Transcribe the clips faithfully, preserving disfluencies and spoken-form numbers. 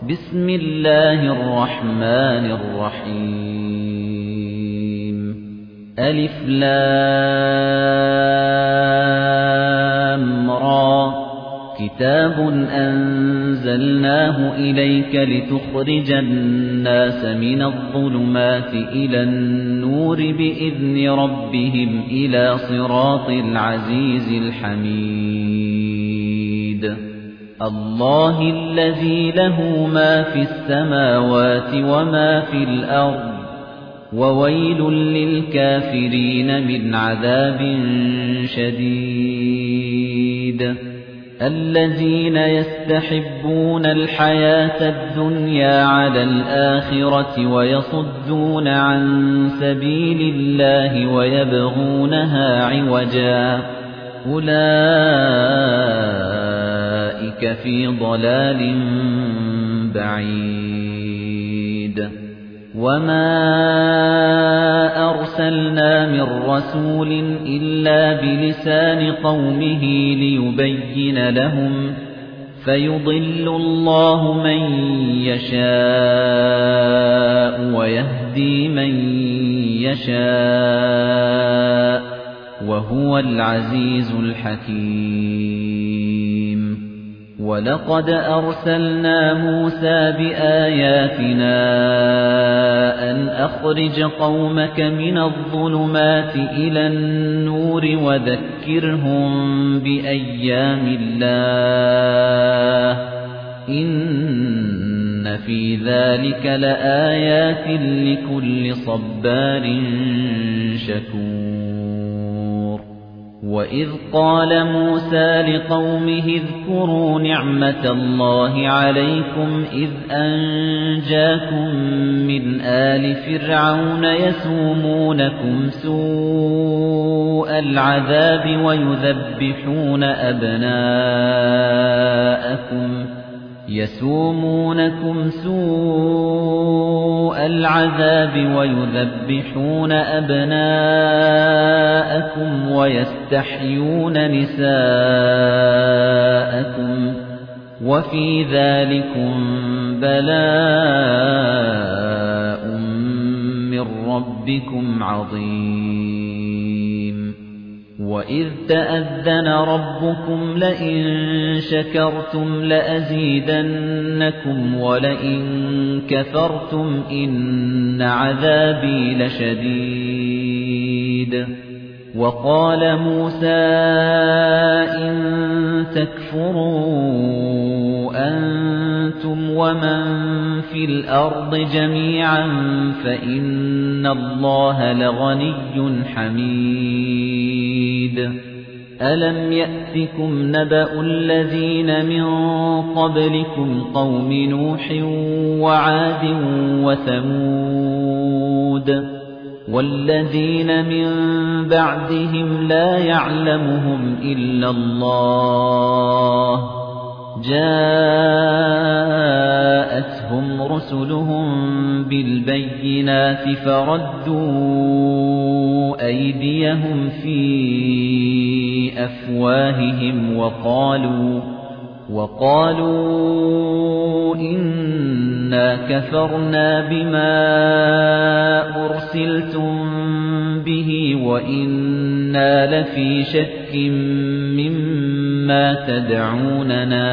بسم الله الرحمن الرحيم ألف لام را كتاب أنزلناه إليك لتخرج الناس من الظلمات إلى النور بإذن ربهم إلى صراط العزيز الحميد الله الذي له ما في السماوات وما في الأرض وويل للكافرين من عذاب شديد الذين يستحبون الحياة الدنيا على الآخرة ويصدون عن سبيل الله ويبغونها عوجا أولئك في ضلال بعيد وما أرسلنا من رسول إلا بلسان قومه ليبين لهم فيضل الله من يشاء ويهدي من يشاء وهو العزيز الحكيم وَلَقَدْ أَرْسَلْنَا مُوسَى بِآيَاتِنَا أَنْ أَخْرِجْ قَوْمَكَ مِنَ الظُّلُمَاتِ إِلَى النُّورِ وَذَكِّرْهُم بِأَيَّامِ اللَّهِ إِنَّ في ذَلِكَ لَآيَاتٍ لِكُلِّ صَبَّارٍ شَكُورٍ وَإِذْ قَالَ مُوسَى لِقَوْمِهِ اذْكُرُوا نِعْمَةَ اللَّهِ عَلَيْكُمْ إِذْ أَنْجَاكُمْ مِنْ آلِ فِرْعَوْنَ يَسُومُونَكُمْ سُوءَ الْعَذَابِ وَيُذَبِّحُونَ أَبْنَاءَكُمْ يَسُومُونَكُمْ سُوءَ الْعَذَابِ وَيُذَبِّحُونَ أَبْنَاءَكُمْ وَيَسْتَحْيُونَ نِسَاءَكُمْ وَفِي ذَلِكُمْ بَلَاءٌ مِّن رَّبِّكُمْ عَظِيمٌ وَإِذْ تَأَذَّنَ رَبُّكُمْ لَئِن شَكَرْتُمْ لَأَزِيدَنَّكُمْ وَلَئِن كَفَرْتُمْ إِنَّ عَذَابِي لَشَدِيدٌ وَقَالَ مُوسَى إِن تَكْفُرُوا أَنتُمْ وَمَن فِي الْأَرْضِ جَمِيعًا فَإِنَّ اللَّهَ لَغَنِيٌّ حَمِيدٌ أَلَمْ يَأْتِكُمْ نَبَأُ الَّذِينَ مِن قَبْلِكُمْ قَوْمِ نُوحٍ وَعَادٍ وَثَمُودَ وَالَّذِينَ مِن بَعْدِهِمْ لَا يَعْلَمُهُمْ إِلَّا اللَّهُ جَاءَتْهُمْ رُسُلُهُم بِالْبَيِّنَاتِ فَرَدُّوا أَيْدِيَهُمْ فِي أَفْوَاهِهِمْ وَقَالُوا وَقَالُوا إِنَّا كَفَرْنَا بِمَا أُرْسِلْتُم بِهِ وَإِنَّا لَفِي شَكٍّ مِّمَّا تَدْعُونَنَا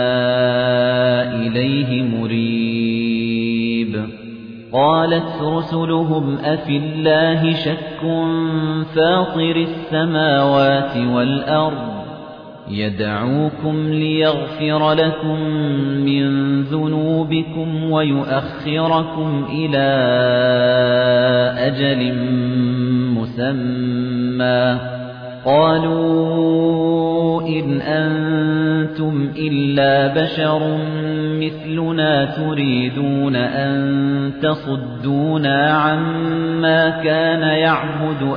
إِلَيْهِ مُرِيبٍ قَالَتْ رُسُلُهُمْ أَفِي اللَّهِ شَكٌّ فَاطِرِ السَّمَاوَاتِ وَالْأَرْضِ يَدْعُوكُمْ لِيَغْفِرَ لَكُم مِّن ذُنُوبِكُمْ وَيُؤَخِّرَكُمْ إِلَى أَجَلٍ مُّسَمًّى قَالُوا إِنْ أَنتُمْ إِلَّا بَشَرٌ مِثْلُنَا تُرِيدُونَ أَن تَصُدُّونَا عَمَّا كَانَ يَعْبُدُ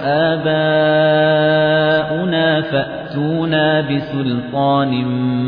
آبَاؤُنَا فَأْتُونَا بِسُلْطَانٍ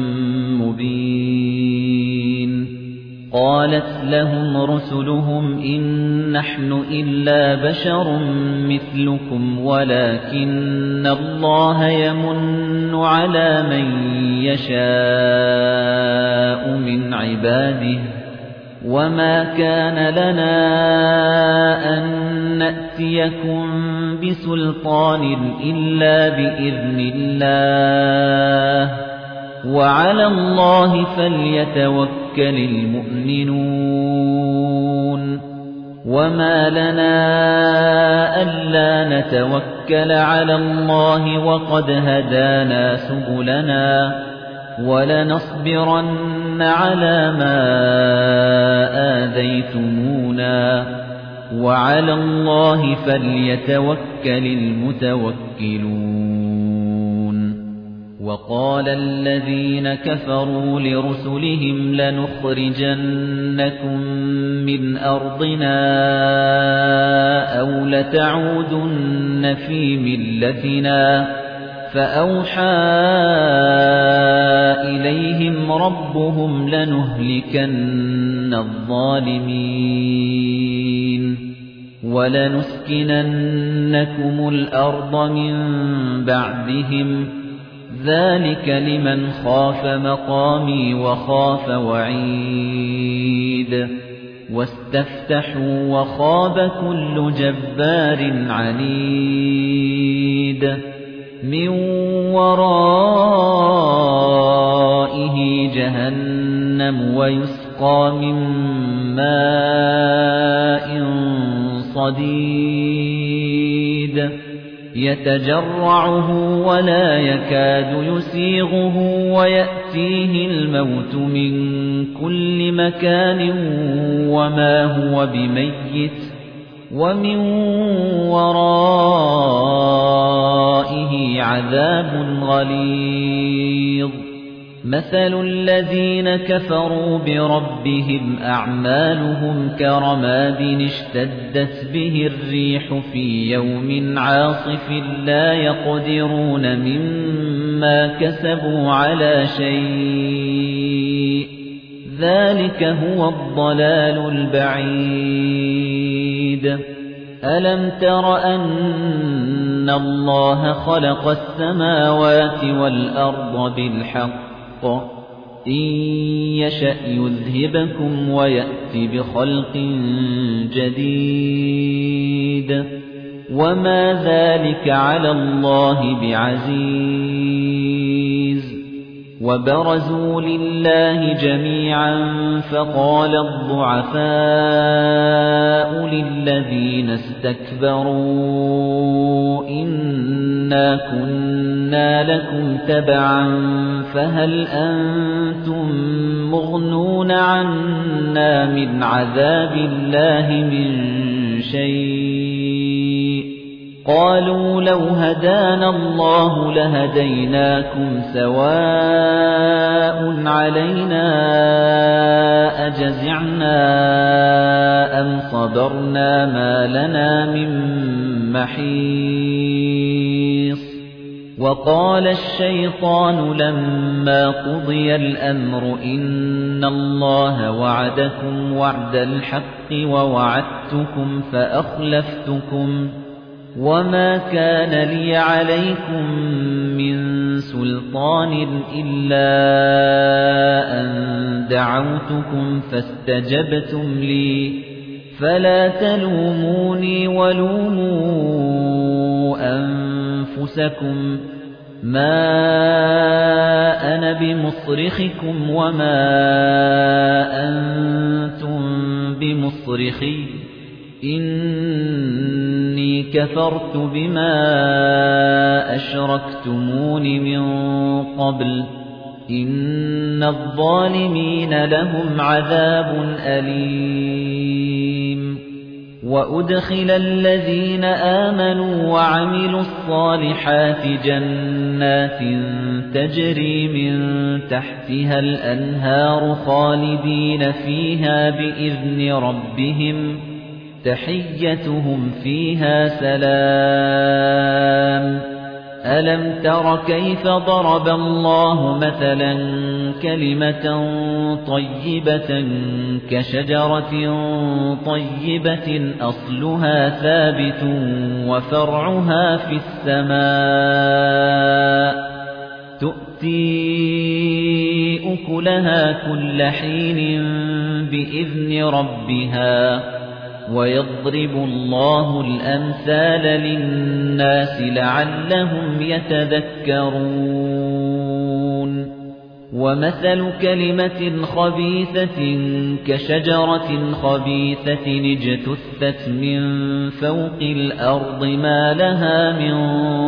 مُبِينٍ قَالَتْ لَهُمْ رُسُلُهُمْ إِن نَّحْنُ إِلَّا بَشَرٌ مِثْلُكُمْ وَلَكِنَّ اللَّهَ يَمُنُّ عَلَى مَن يَشَاءُ مِنْ عِبَادِهِ وَمَا كَانَ لَنَا أَن نَّأْتِيَكُم بِسُلْطَانٍ إِلَّا بِإِذْنِ اللَّهِ وَعَلَى اللَّهِ فَلْيَتَوَكَّلِ الْمُؤْمِنُونَ وَمَا لَنَا أَلَّا نَتَوَكَّلَ عَلَى اللَّهِ وَقَدْ هَدَانَا سُبُلَنَا وَلَنَصْبِرَنَّ عَلَى مَا آذَيْتُمُونَا وَعَلَى اللَّهِ فَلْيَتَوَكَّلِ الْمُتَوَكِّلُونَ وَقَالَ الَّذِينَ كَفَرُوا لِرُسُلِهِمْ لَنُخْرِجَنَّكُم مِّنْ أَرْضِنَا أَوْ لَتَعُودُنَّ فِي مِلَّتِنَا فَأَوْحَى إِلَيْهِمْ رَبُّهُمْ لَنُهْلِكَنَّ الظَّالِمِينَ وَلَنُسْكِنَنَّكُمُ الْأَرْضَ مِنْ بَعْدِهِمْ ذَلِكَ لِمَنْ خَافَ مَقَامِي وَخَافَ وَعِيدِ وَاسْتَفْتَحُوا وَخَابَ كُلُّ جَبَّارٍ عَنِيدٍ مِنْ وَرَائِهِ جَهَنَّمُ وَيُسْقَى مِنْ مَاءٍ صَدِيدٍ يَتَجَرَّعُهُ وَلَا يَكَادُ يُسِيغُهُ وَيَأْتِيهِ الْمَوْتُ مِنْ كُلِّ مَكَانٍ وَمَا هُوَ بِمَيِّتٍ وَمِنْ وَرَائِهِ عَذَابٌ غَلِيظٌ مَثَلُ الَّذِينَ كَفَرُوا بِرَبِّهِمْ أَعْمَالُهُمْ كَرَمَادٍ اشْتَدَّتْ بِهِ الرِّيحُ فِي يَوْمٍ عَاصِفٍ لَّا يَقْدِرُونَ مِمَّا كَسَبُوا عَلَى شَيْءٍ ذَلِكَ هُوَ الضَّلَالُ الْبَعِيدُ أَلَمْ تَرَ أَنَّ اللَّهَ خَلَقَ السَّمَاوَاتِ وَالْأَرْضَ بِالْحَقِّ إِن يَشَأْ يُذْهِبْكُمْ وَيَأْتِ بِخَلْقٍ جَدِيدٍ وَمَا ذَلِكَ عَلَى اللَّهِ بِعَزِيزٍ وَبَرَزُوا لِلَّهِ جَمِيعًا فَقَالَ الضُّعَفَاءُ لِلَّذِينَ اسْتَكْبَرُوا إِنَّا كُنَّا لَكُمْ تَبَعًا فَهَلْ أَنْتُمْ مُغْنُونَ عَنَّا مِنْ عَذَابِ اللَّهِ مِنْ شَيْءٍ قَالُوا لَوْ هَدَانَا اللَّهُ لَهَدَيْنَاكُمْ سَوَاءٌ عَلَيْنَا أَجَزِعْنَا أَمْ صَبَرْنَا مَا لَنَا مِن مَّحِيصٍ وَقَالَ الشَّيْطَانُ لَمَّا قُضِيَ الْأَمْرُ إِنَّ اللَّهَ وَعَدَكُمْ وَعْدَ الْحَقِّ وَوَعَدتُّكُمْ فَأَخْلَفْتُكُمْ وَمَا كَانَ لِيَ عَلَيْكُمْ مِنْ سُلْطَانٍ إِلَّا أَنْ دَعَوْتُكُمْ فَاسْتَجَبْتُمْ لِي فَلَا تَلُومُونِي وَلُومُوا أَنفُسَكُمْ مَا أَنَا بِمُصْرِخِكُمْ وَمَا أَنْتُمْ بِمُصْرِخِيَّ إِنِّي كَفَرْتُ بِمَا أَشْرَكْتُمُونِ مِنْ قَبْلُ إِنَّ الظَّالِمِينَ لَهُمْ عَذَابٌ أَلِيمٌ وَأُدْخِلَ الَّذِينَ آمَنُوا وَعَمِلُوا الصَّالِحَاتِ جَنَّاتٍ تَجْرِي مِنْ تَحْتِهَا الْأَنْهَارُ خَالِدِينَ فِيهَا بِإِذْنِ رَبِّهِمْ تَحِيَّتُهُمْ فِيهَا سَلَامٌ أَلَمْ تَرَ كَيْفَ ضَرَبَ اللَّهُ مَثَلًا كَلِمَةً طَيِّبَةً كَشَجَرَةٍ طَيِّبَةٍ أَصْلُهَا ثَابِتٌ وَفَرْعُهَا فِي السَّمَاءِ تُؤْتِي أُكُلَهَا كُلَّ حِينٍ بِإِذْنِ رَبِّهَا وَيَضْرِبُ اللَّهُ الْأَمْثَالَ لِلنَّاسِ لَعَلَّهُمْ يَتَذَكَّرُونَ وَمَثَلُ كَلِمَةٍ خَبِيثَةٍ كَشَجَرَةٍ خَبِيثَةٍ اجْتُثَّتْ مِنْ فَوْقِ الْأَرْضِ مَا لَهَا مِنْ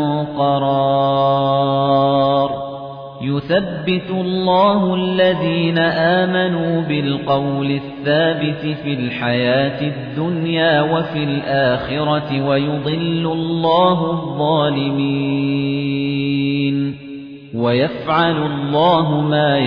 قَرَارٍ يُثَبِّتُ اللَّهُ الَّذِينَ آمَنُوا بِالْقَوْلِ الثَّابِتِ فِي الْحَيَاةِ الدُّنْيَا وَفِي الْآخِرَةِ وَيُضِلُّ اللَّهُ الظَّالِمِينَ وَيَفْعَلُ اللَّهُ مَا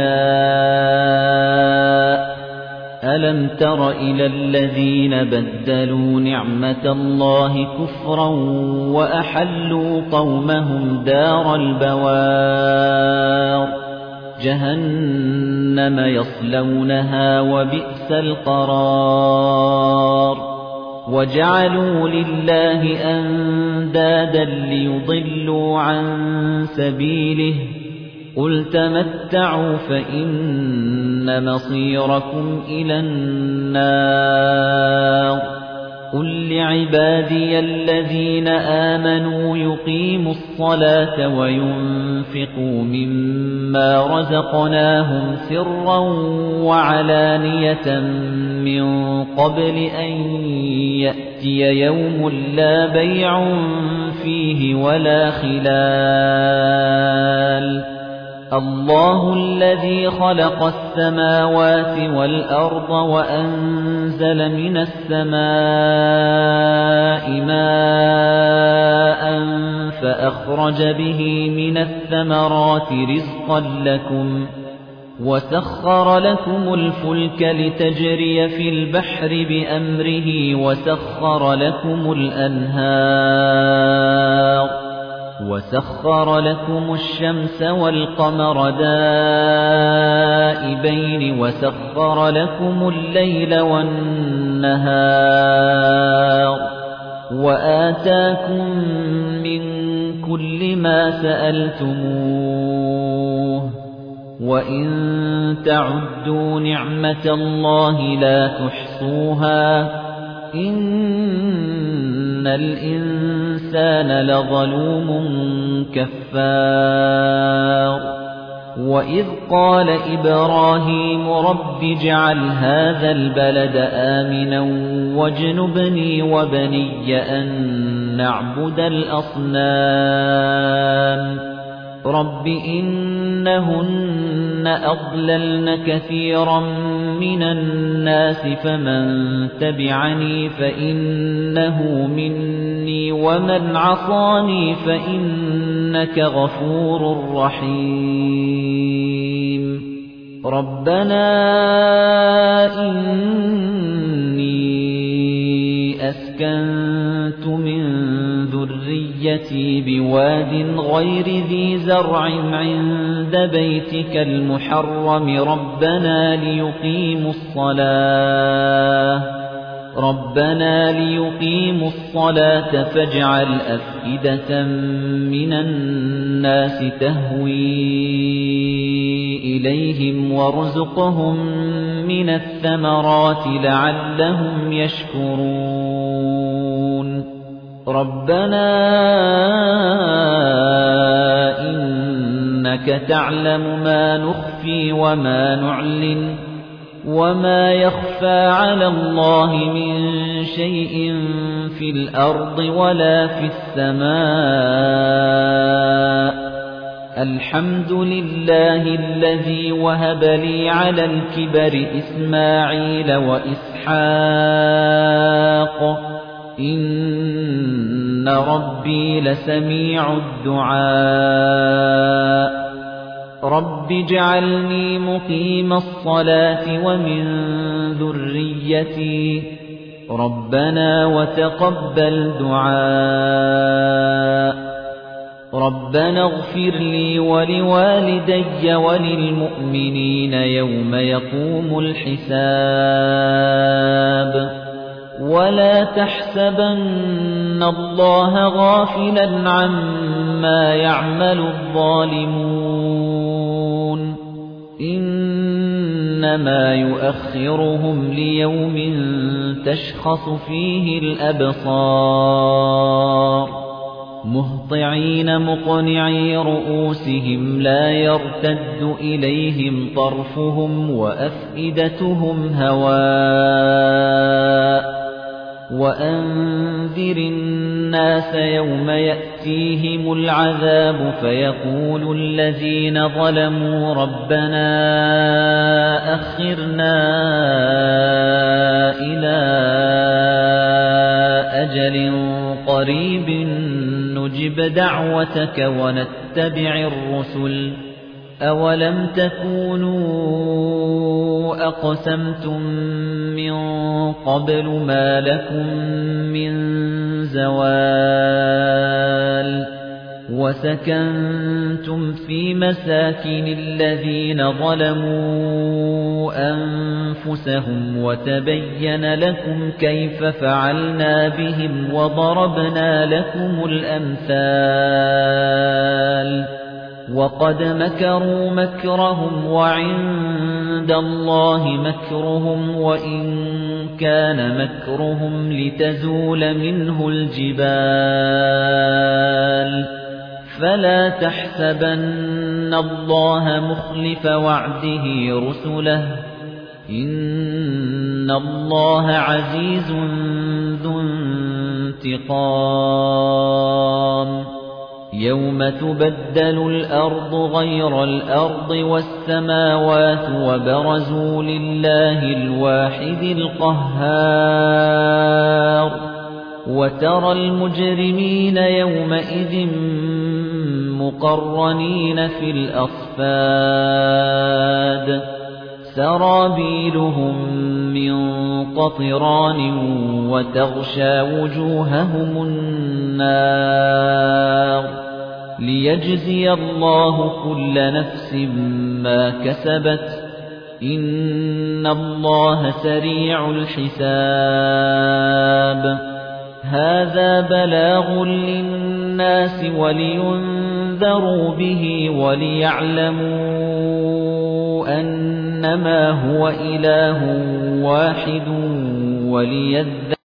يَشَاءُ أَلَمْ تَرَ إِلَى الَّذِينَ بَدَّلُوا نِعْمَةَ اللَّهِ كُفْرًا وَأَحَلُّوا قَوْمَهُمْ دَارَ الْبَوَارِ جَهَنَّمَ يَصْلَوْنَهَا وَبِئْسَ الْقَرَارُ وَجَعَلُوا لِلَّهِ أَندَادًا لِّيُضِلُّوا عَن سَبِيلِهِ قُلْ تَمَتَّعُوا فَإِنَّ مَصِيرَكُمْ إِلَى النَّارِ قُل لِّعِبَادِيَ الَّذِينَ آمَنُوا يُقِيمُوا الصَّلَاةَ وَيُنفِقُوا مِمَّا رَزَقْنَاهُمْ سِرًّا وَعَلَانِيَةً مِّن قَبْلِ أَن يَأْتِيَ يَوْمٌ لَّا بَيْعٌ فِيهِ وَلَا خِلَالٌ اللَّهُ الَّذِي خَلَقَ السَّمَاوَاتِ وَالْأَرْضَ وَأَنزَلَ مِنَ السَّمَاءِ مَاءً فَأَخْرَجَ بِهِ مِنَ الثَّمَرَاتِ رِزْقًا لَّكُمْ وَسَخَّرَ لَكُمُ الْفُلْكَ لِتَجْرِيَ فِي الْبَحْرِ بِأَمْرِهِ وَسَخَّرَ لَكُمُ الْأَنْهَارَ وَسَخَّرَ لَكُمُ الشَّمْسَ وَالْقَمَرَ دَائِبَيْنِ وَسَخَّرَ لَكُمُ اللَّيْلَ وَالنَّهَارَ وَآتَاكُم مِّن كُلِّ مَا سَأَلْتُمُوهُ وَإِن تَعُدُّوا نِعْمَةَ اللَّهِ لَا تُحْصُوهَا إِنَّ الْإِنسَانَ لَظَلُومٌ كَفَّارٌ وَإِذْ قَالَ إِبْرَاهِيمُ رَبِّ اجْعَلْ هَذَا الْبَلَدَ آمِنًا وَاجْنُبْنِي وَبَنِيَّ أَن نَّعْبُدَ الْأَصْنَامَ رَبِّ إِنَّهُنَّ أَضْلَلْنَ كَثِيرًا مِنَ النَّاسِ فَمَن تَبِعَنِي فَإِنَّهُ مِنِّي وَمَنْ عَصَانِي فَإِنَّكَ غَفُورٌ رَّحِيمٌ رَبَّنَا إِنِّي أَسْكَنتُ مِن ذُرِّيَّتِي بِوَادٍ غَيْرِ ذِي زَرْعٍ عِندَ بَيْتِكَ الْمُحَرَّمِ رَبَّنَا لِيُقِيمُوا الصَّلَاةَ رَبَّنَا لِيُقِيمُوا الصَّلَاةَ فَاجْعَلْ أَفْئِدَةً مِّنَ النَّاسِ تَهْوِي إِلَيْهِمْ وَارْزُقْهُم مِّنَ الثَّمَرَاتِ لَعَلَّهُمْ يَشْكُرُونَ رَبَّنَا إِنَّكَ تَعْلَمُ مَا نُخْفِي وَمَا نُعْلِنُ وَمَا يَخْفَى عَلَى اللَّهِ مِن شَيْءٍ فِي الْأَرْضِ وَلَا فِي السَّمَاءِ الْحَمْدُ لِلَّهِ الَّذِي وَهَبَ لِي عَلَى الْكِبَرِ إِسْمَاعِيلَ وَإِسْحَاقَ إِنَّ رَبِّي لَسَمِيعُ الدُّعَاءِ رَبِّ اجْعَلْنِي مُقِيمَ الصَّلَاةِ وَمِن ذُرِّيَّتِي رَبَّنَا وَتَقَبَّلْ دُعَاءِ رَبَّنَا اغْفِرْ لِي وَلِوَالِدَيَّ وَلِلْمُؤْمِنِينَ يَوْمَ يَقُومُ الْحِسَابُ وَلَا تَحْسَبَنَّ اللَّهَ غَافِلًا عَمَّا يَعْمَلُ الظَّالِمُونَ إِنَّمَا يُؤَخِّرُهُمْ لِيَوْمٍ تَشْخَصُ فِيهِ الْأَبْصَارُ مُهْطِعِينَ مُقْنِعِي رُءُوسِهِمْ لَا يَرْتَدُّ إِلَيْهِمْ طَرْفُهُمْ وَأَفْئِدَتُهُمْ هَوَاءٌ وَأَنذِرِ النَّاسَ يَوْمَ يَأْتِيهِمُ الْعَذَابُ فَيَقُولُ الَّذِينَ ظَلَمُوا رَبَّنَا أَخِّرْنَا إِلَى أَجَلٍ قَرِيبٍ نُجِبْ دَعْوَتَكَ وَنَتَّبِعِ الرُّسُلَ أَوَلَمْ تَكُونُوا أَقْسَمْتُم مِّن قَبْلُ مَا لَكُم مِّن زَوَالٍ وَسَكَنتُمْ فِي مَسَاكِنِ الَّذِينَ ظَلَمُوا أَنفُسَهُمْ وَتَبَيَّنَ لَكُمْ كَيْفَ فَعَلْنَا بِهِمْ وَضَرَبْنَا لَكُمُ الْأَمْثَالَ وَقَدْ مَكَرُوا مَكْرَهُمْ وَعِندَ اللَّهِ مَكْرُهُمْ وَإِن كَانَ مَكْرُهُمْ لِتَزُولَ مِنْهُ الْجِبَالُ فَلَا تَحْسَبَنَّ اللَّهَ مُخْلِفَ وَعْدِهِ رُسُلَهُ إِنَّ اللَّهَ عَزِيزٌ ذُو انتِقَامٍ يَوْمَ تُبَدَّلُ الْأَرْضُ غَيْرَ الْأَرْضِ وَالسَّمَاوَاتُ وَبَرَزُوا لِلَّهِ الْوَاحِدِ الْقَهَّارِ وَتَرَى الْمُجْرِمِينَ يَوْمَئِذٍ مُقَرَّنِينَ فِي الْأَصْفَادِ سَرَابِيلُهُم مِّن قَطِرَانٍ وَتَغْشَىٰ وُجُوهَهُمُ النَّارُ لِيَجْزِيَ اللَّهُ كُلَّ نَفْسٍ مَّا كَسَبَتْ إِنَّ اللَّهَ سَرِيعُ الْحِسَابِ هَذَا بَلَاغٌ لِّلنَّاسِ وَلِيُنذَرُوا بِهِ وَلِيَعْلَمُوا أَنَّمَا هُوَ إِلَٰهٌ وَاحِدٌ وَلِيَذَّكَّرَ